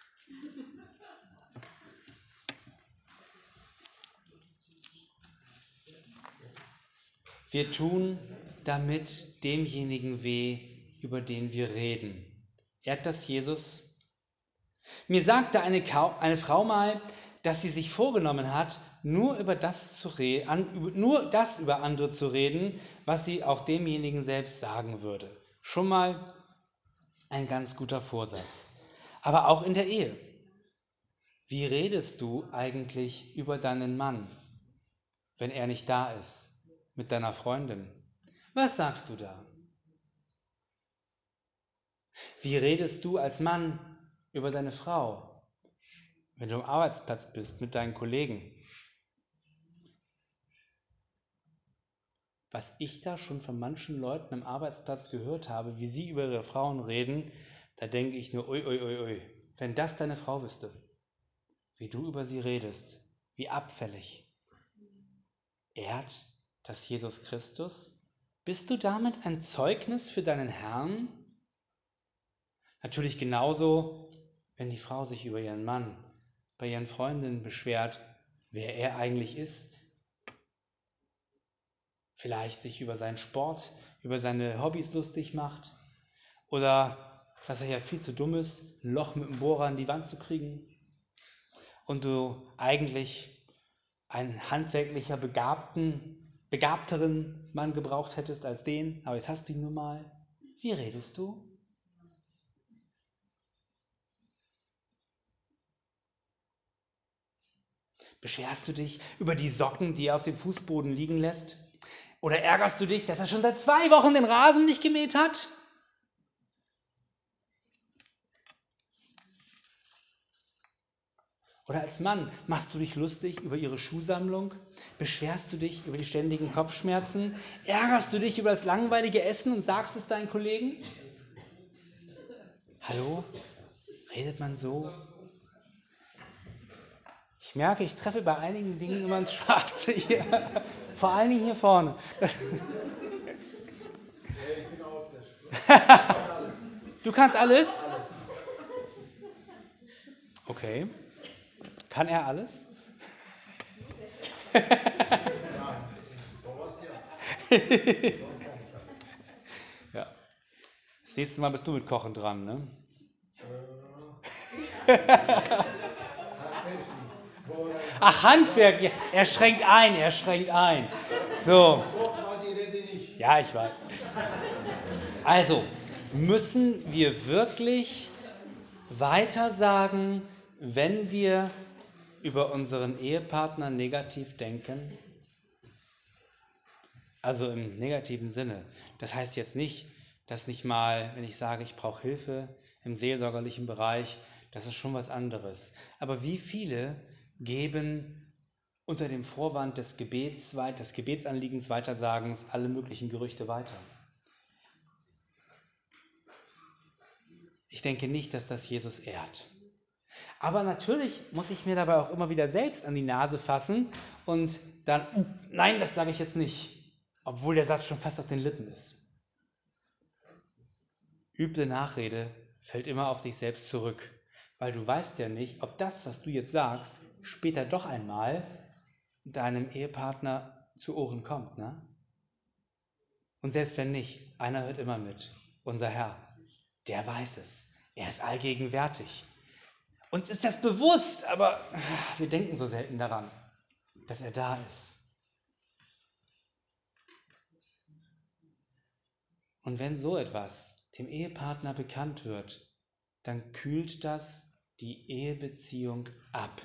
Wir tun damit demjenigen weh, über den wir reden. Ehrt das Jesus? Mir sagte eine, Ka- eine Frau mal, dass sie sich vorgenommen hat, nur über das zu re- an, nur das über andere zu reden, was sie auch demjenigen selbst sagen würde. Schon mal ein ganz guter Vorsatz. Aber auch in der Ehe. Wie redest du eigentlich über deinen Mann, wenn er nicht da ist, mit deiner Freundin? Was sagst du da? Wie redest du als Mann über deine Frau, wenn du am Arbeitsplatz bist mit deinen Kollegen? Was ich da schon von manchen Leuten am Arbeitsplatz gehört habe, wie sie über ihre Frauen reden, da denke ich nur, ui, ui, ui, ui. Wenn das deine Frau wüsste, wie du über sie redest, wie abfällig. Ehrt das Jesus Christus? Bist du damit ein Zeugnis für deinen Herrn? Natürlich genauso, wenn die Frau sich über ihren Mann bei ihren Freundinnen beschwert, wer er eigentlich ist. Vielleicht sich über seinen Sport, über seine Hobbys lustig macht oder dass er ja viel zu dumm ist, ein Loch mit dem Bohrer in die Wand zu kriegen und du eigentlich einen handwerklicher, begabten, begabteren Mann gebraucht hättest als den, aber jetzt hast du ihn nun mal. Wie redest du? Beschwerst du dich über die Socken, die er auf dem Fußboden liegen lässt? Oder ärgerst du dich, dass er schon seit zwei Wochen den Rasen nicht gemäht hat? Oder als Mann machst du dich lustig über ihre Schuhsammlung? Beschwerst du dich über die ständigen Kopfschmerzen? Ärgerst du dich über das langweilige Essen und sagst es deinen Kollegen? Hallo? Redet man so? Ich merke, ich treffe bei einigen Dingen immer ins Schwarze hier. Vor allen Dingen hier vorne. Du kannst alles? Okay. Kann er alles? Ja. Das nächste Mal bist du mit Kochen dran, ne? Ach, Handwerk, ja, er schränkt ein, er schränkt ein. So. Ja, ich weiß. Also, müssen wir wirklich weiter sagen, wenn wir über unseren Ehepartner negativ denken? Also im negativen Sinne. Das heißt jetzt nicht, dass nicht mal, wenn ich sage, ich brauche Hilfe im seelsorgerlichen Bereich, das ist schon was anderes. Aber wie viele geben unter dem Vorwand des Gebets, des Gebetsanliegens, Weitersagens, alle möglichen Gerüchte weiter. Ich denke nicht, dass das Jesus ehrt. Aber natürlich muss ich mir dabei auch immer wieder selbst an die Nase fassen und dann, uh, nein, das sage ich jetzt nicht, obwohl der Satz schon fast auf den Lippen ist. Üble Nachrede fällt immer auf dich selbst zurück, weil du weißt ja nicht, ob das, was du jetzt sagst, später doch einmal deinem Ehepartner zu Ohren kommt, ne? Und selbst wenn nicht, einer hört immer mit, unser Herr, der weiß es, er ist allgegenwärtig. Uns ist das bewusst, aber wir denken so selten daran, dass er da ist. Und wenn so etwas dem Ehepartner bekannt wird, dann kühlt das die Ehebeziehung ab.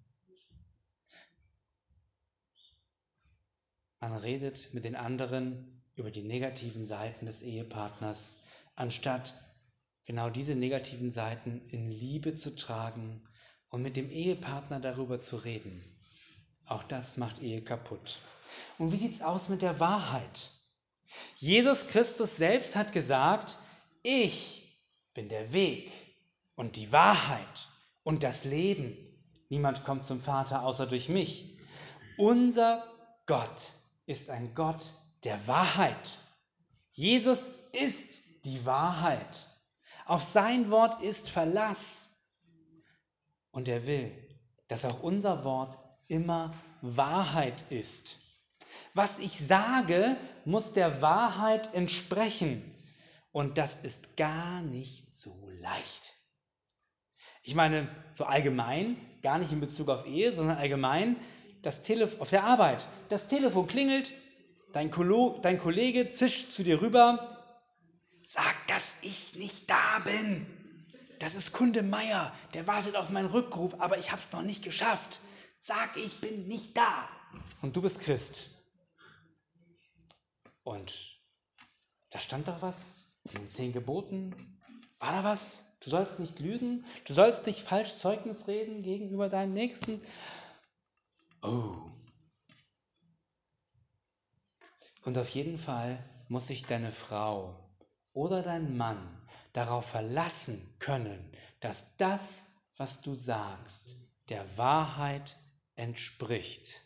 Man redet mit den anderen über die negativen Seiten des Ehepartners, anstatt genau diese negativen Seiten in Liebe zu tragen und mit dem Ehepartner darüber zu reden. Auch das macht Ehe kaputt. Und wie sieht es aus mit der Wahrheit? Jesus Christus selbst hat gesagt, ich bin der Weg und die Wahrheit und das Leben. Niemand kommt zum Vater außer durch mich. Unser Gott ist ein Gott der Wahrheit. Jesus ist die Wahrheit. Auf sein Wort ist Verlass. Und er will, dass auch unser Wort immer Wahrheit ist. Was ich sage, muss der Wahrheit entsprechen. Und das ist gar nicht so leicht. Ich meine, so allgemein, gar nicht in Bezug auf Ehe, sondern allgemein das Telefon auf der Arbeit. Das Telefon klingelt, dein, Kolo, dein Kollege zischt zu dir rüber. Sag, dass ich nicht da bin. Das ist Kunde Meier, der wartet auf meinen Rückruf, aber ich habe es noch nicht geschafft. Sag, ich bin nicht da. Und du bist Christ. Und da stand doch was in den zehn Geboten. War da was? Du sollst nicht lügen, du sollst nicht falsch Zeugnis reden gegenüber deinem Nächsten. Oh. Und auf jeden Fall muss sich deine Frau oder dein Mann darauf verlassen können, dass das, was du sagst, der Wahrheit entspricht.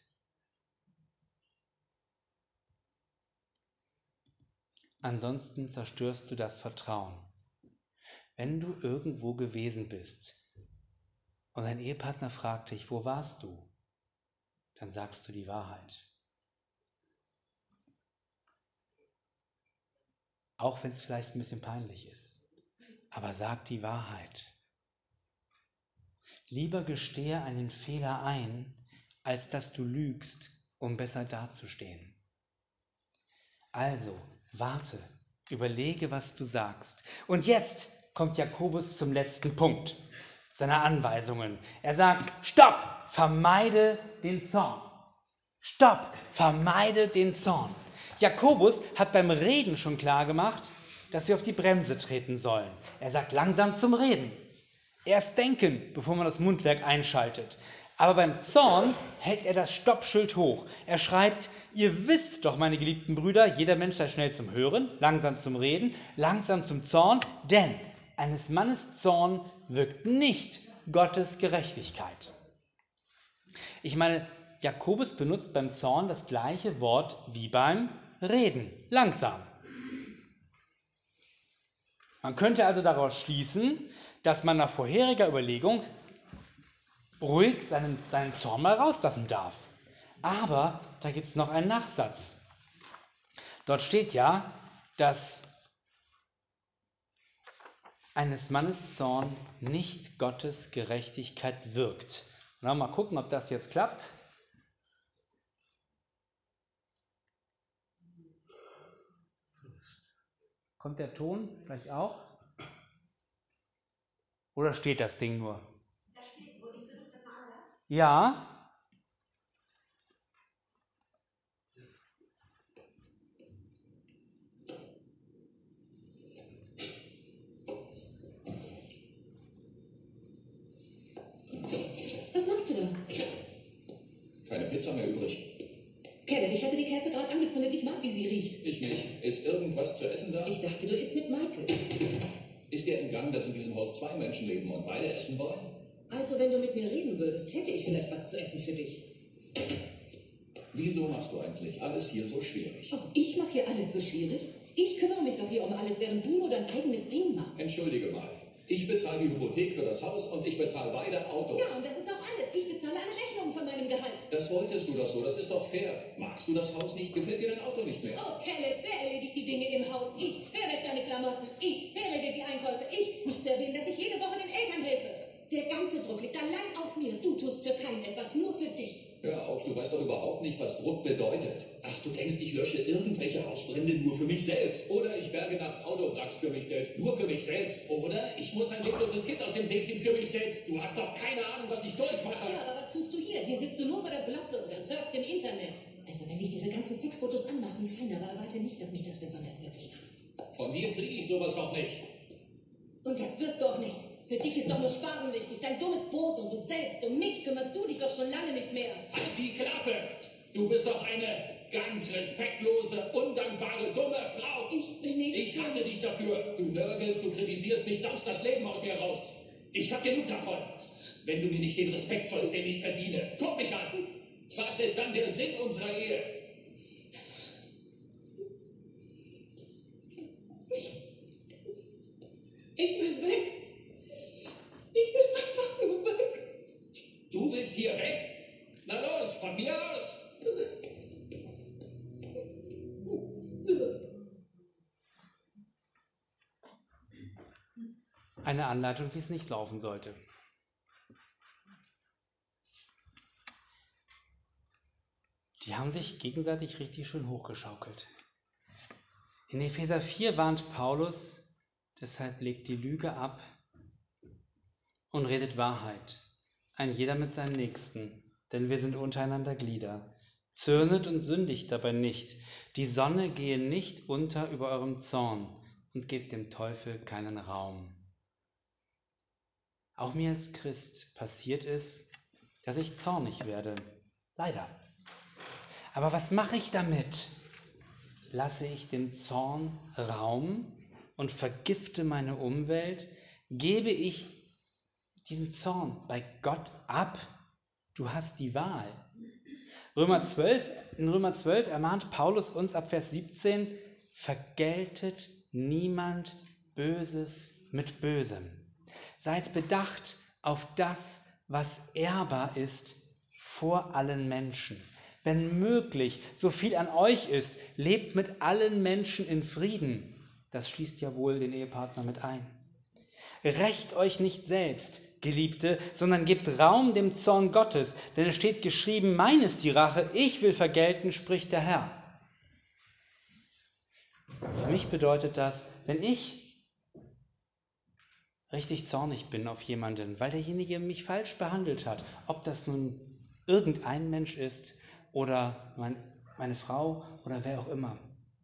Ansonsten zerstörst du das Vertrauen. Wenn du irgendwo gewesen bist und dein Ehepartner fragt dich, wo warst du? Dann sagst du die Wahrheit. Auch wenn es vielleicht ein bisschen peinlich ist. Aber sag die Wahrheit. Lieber gestehe einen Fehler ein, als dass du lügst, um besser dazustehen. Also, warte, überlege, was du sagst. Und jetzt kommt Jakobus zum letzten Punkt seiner Anweisungen. Er sagt, stopp, vermeide den Zorn. Stopp, vermeide den Zorn. Jakobus hat beim Reden schon klar gemacht, dass wir auf die Bremse treten sollen. Er sagt langsam zum Reden. Erst denken, bevor man das Mundwerk einschaltet. Aber beim Zorn hält er das Stoppschild hoch. Er schreibt, ihr wisst doch, meine geliebten Brüder, jeder Mensch sei schnell zum Hören, langsam zum Reden, langsam zum Zorn, denn eines Mannes Zorn wirkt nicht Gottes Gerechtigkeit. Ich meine, Jakobus benutzt beim Zorn das gleiche Wort wie beim Reden, langsam. Man könnte also daraus schließen, dass man nach vorheriger Überlegung ruhig seinen, seinen Zorn mal rauslassen darf. Aber da gibt es noch einen Nachsatz. Dort steht ja, dass eines Mannes Zorn nicht Gottes Gerechtigkeit wirkt. Na, mal gucken, ob das jetzt klappt. Kommt der Ton vielleicht auch? Oder steht das Ding nur?
Da steht, wo ich versuche das mal anders.
Ja.
Was machst du da?
Keine Pizza.
Pizza mehr übrig?
Kevin, ich hatte die Kerze gerade angezündet. Ich mag, wie sie riecht.
Ich nicht. Ist irgendwas zu essen da?
Ich dachte, du isst mit Michael.
Ist dir entgangen, dass in diesem Haus zwei Menschen leben und beide essen wollen?
Also, wenn du mit mir reden würdest, hätte ich vielleicht was zu essen für dich.
Wieso machst du eigentlich alles hier so schwierig?
Oh, ich mache hier alles so schwierig? Ich kümmere mich doch hier um alles, während du nur dein eigenes Ding machst.
Entschuldige mal. Ich bezahle die Hypothek für das Haus und ich bezahle beide Autos.
Ja, und das ist auch alles. Ich bezahle eine Rechnung von meinem Gehalt.
Das wolltest du doch so, das ist doch fair. Magst du das Haus nicht? Gefällt dir dein Auto nicht mehr?
Oh, Caleb, wer erledigt die Dinge im Haus? Ich. Wer wäscht deine Klamotten? Ich. Wer regelt die Einkäufe? Ich. Nicht zu erwähnen, dass ich jede Woche den Eltern helfe. Der ganze Druck liegt allein auf mir. Du tust für keinen etwas, nur für dich.
Hör auf, du weißt doch überhaupt nicht, was Druck bedeutet. Ach, du denkst, ich lösche irgendwelche Hausbrände nur für mich selbst. Oder ich berge nachts Autowracks für mich selbst, nur für mich selbst. Oder ich muss ein lebloses Kind aus dem See ziehen für mich selbst. Du hast doch keine Ahnung, was ich durchmache.
Ja, aber was tust du hier? Hier sitzt du nur vor der Glotze oder surfst im Internet. Also wenn dich diese ganzen Sexfotos anmachen, fein, aber erwarte nicht, dass mich das besonders glücklich macht.
Von dir kriege ich sowas noch nicht.
Und das wirst du auch nicht. Für dich ist doch nur Sparen wichtig, dein dummes Brot und du selbst. Um mich kümmerst du dich doch schon lange nicht mehr.
Halt die Klappe! Du bist doch eine ganz respektlose, undankbare, dumme Frau.
Ich bin nicht...
Ich hasse dich dafür. Du nörgelst, du kritisierst mich, saugst das Leben aus mir raus. Ich hab genug davon. Wenn du mir nicht den Respekt zollst, den ich verdiene. Guck mich an. Was ist dann der Sinn unserer Ehe?
Ich will weg. Ich will einfach nur weg.
Du willst hier weg? Na los, von mir aus.
Eine Anleitung, wie es nicht laufen sollte. Die haben sich gegenseitig richtig schön hochgeschaukelt. In Epheser vier warnt Paulus, deshalb legt die Lüge ab und redet Wahrheit, ein jeder mit seinem Nächsten, denn wir sind untereinander Glieder. Zürnet und sündigt dabei nicht, die Sonne gehe nicht unter über eurem Zorn und gebt dem Teufel keinen Raum. Auch mir als Christ passiert es, dass ich zornig werde, leider. Aber was mache ich damit? Lasse ich dem Zorn Raum und vergifte meine Umwelt? Gebe ich diesen Zorn bei Gott ab? Du hast die Wahl. Römer zwölf, in Römer zwölf ermahnt Paulus uns ab Vers siebzehn, vergeltet niemand Böses mit Bösem. Seid bedacht auf das, was ehrbar ist vor allen Menschen. Wenn möglich, so viel an euch ist, lebt mit allen Menschen in Frieden. Das schließt ja wohl den Ehepartner mit ein. Rächt euch nicht selbst, Geliebte, sondern gebt Raum dem Zorn Gottes, denn es steht geschrieben, mein ist die Rache, ich will vergelten, spricht der Herr. Für mich bedeutet das, wenn ich richtig zornig bin auf jemanden, weil derjenige mich falsch behandelt hat, ob das nun irgendein Mensch ist oder mein, meine Frau oder wer auch immer.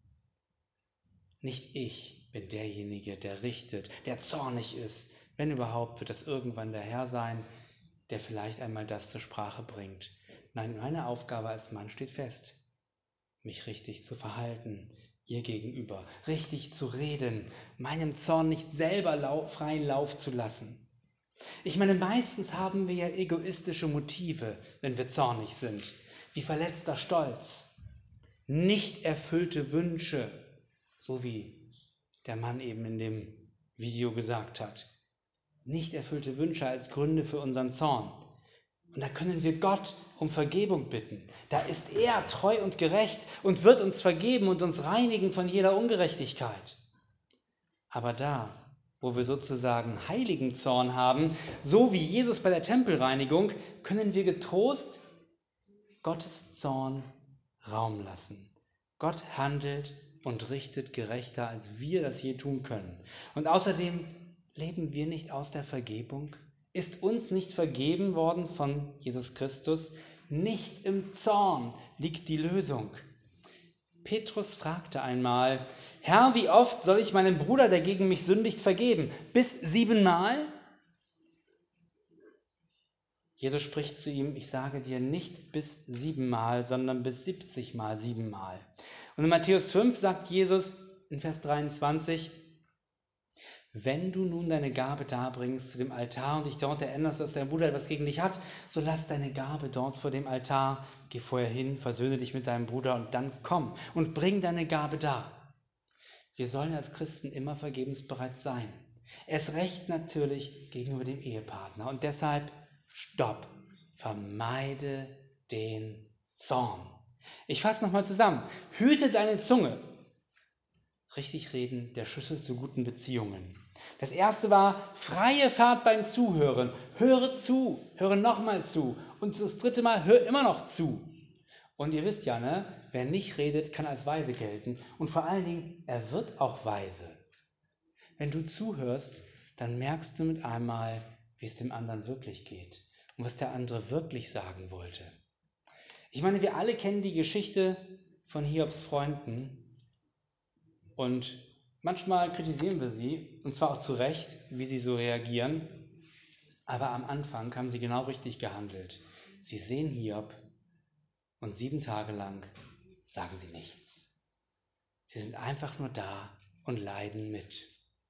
Nicht ich bin derjenige, der richtet, der zornig ist. Wenn überhaupt, wird das irgendwann der Herr sein, der vielleicht einmal das zur Sprache bringt. Nein, meine Aufgabe als Mann steht fest, mich richtig zu verhalten, ihr gegenüber, richtig zu reden, meinem Zorn nicht selber lau- freien Lauf zu lassen. Ich meine, meistens haben wir ja egoistische Motive, wenn wir zornig sind, wie verletzter Stolz, nicht erfüllte Wünsche, so wie der Mann eben in dem Video gesagt hat. Nicht erfüllte Wünsche als Gründe für unseren Zorn. Und da können wir Gott um Vergebung bitten. Da ist er treu und gerecht und wird uns vergeben und uns reinigen von jeder Ungerechtigkeit. Aber da, wo wir sozusagen heiligen Zorn haben, so wie Jesus bei der Tempelreinigung, können wir getrost Gottes Zorn Raum lassen. Gott handelt und richtet gerechter, als wir das je tun können. Und außerdem leben wir nicht aus der Vergebung? Ist uns nicht vergeben worden von Jesus Christus? Nicht im Zorn liegt die Lösung. Petrus fragte einmal, Herr, wie oft soll ich meinem Bruder, der gegen mich sündigt, vergeben? Bis siebenmal? Jesus spricht zu ihm, ich sage dir nicht bis siebenmal, sondern bis siebzigmal siebenmal. Und in Matthäus fünf sagt Jesus in Vers dreiundzwanzig, wenn du nun deine Gabe darbringst zu dem Altar und dich dort erinnerst, dass dein Bruder etwas gegen dich hat, so lass deine Gabe dort vor dem Altar, geh vorher hin, versöhne dich mit deinem Bruder und dann komm und bring deine Gabe dar. Wir sollen als Christen immer vergebensbereit sein. Erst recht natürlich gegenüber dem Ehepartner. Und deshalb, stopp, vermeide den Zorn. Ich fasse nochmal zusammen. Hüte deine Zunge. Richtig reden, der Schlüssel zu guten Beziehungen. Das erste war freie Fahrt beim Zuhören. Höre zu, höre nochmal zu. Und das dritte Mal, hör immer noch zu. Und ihr wisst ja, ne, wer nicht redet, kann als weise gelten. Und vor allen Dingen, er wird auch weise. Wenn du zuhörst, dann merkst du mit einmal, wie es dem anderen wirklich geht und was der andere wirklich sagen wollte. Ich meine, wir alle kennen die Geschichte von Hiobs Freunden und manchmal kritisieren wir sie, und zwar auch zu Recht, wie sie so reagieren. Aber am Anfang haben sie genau richtig gehandelt. Sie sehen Hiob und sieben Tage lang sagen sie nichts. Sie sind einfach nur da und leiden mit.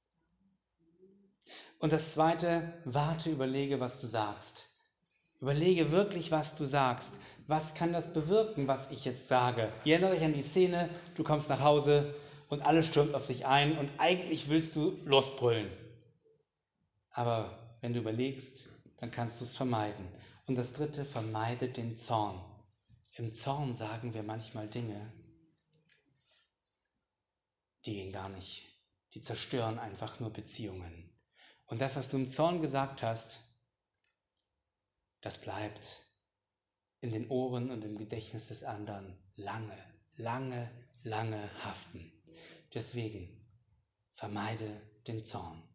Und das Zweite, warte, überlege, was du sagst. Überlege wirklich, was du sagst. Was kann das bewirken, was ich jetzt sage? Ihr erinnert euch an die Szene, du kommst nach Hause und alles stürmt auf dich ein und eigentlich willst du losbrüllen. Aber wenn du überlegst, dann kannst du es vermeiden. Und das Dritte, vermeide den Zorn. Im Zorn sagen wir manchmal Dinge, die gehen gar nicht. Die zerstören einfach nur Beziehungen. Und das, was du im Zorn gesagt hast, das bleibt in den Ohren und im Gedächtnis des anderen lange, lange, lange haften. Deswegen vermeide den Zorn.